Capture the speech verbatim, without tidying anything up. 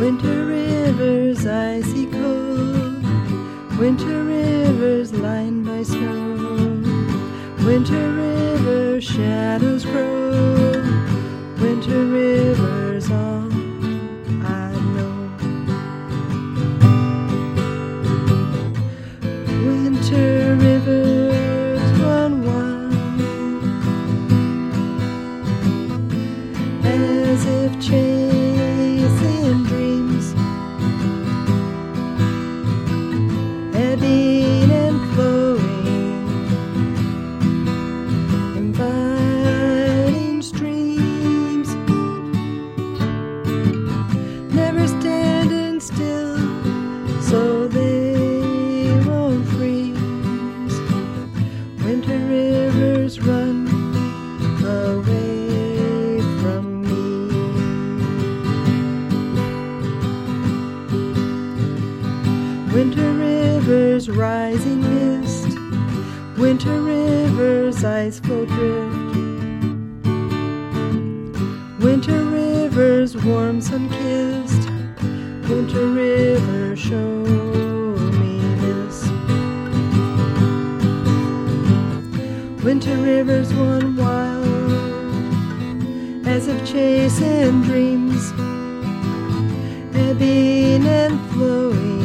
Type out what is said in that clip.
Winter rivers icy cold, winter rivers lined by snow, winter rivers shadows grow, winter rivers all I know. Winter rivers run wild, as if chasing dreams, ebbing and flowing, inviting streams, never standing still so they won't freeze. Winter rivers run away from me. Winter rivers rising mist, winter rivers ice flow drift, winter rivers warm sun kissed, winter rivers show me this. Winter rivers run wild, as if chasing dreams, ebbing and flowing,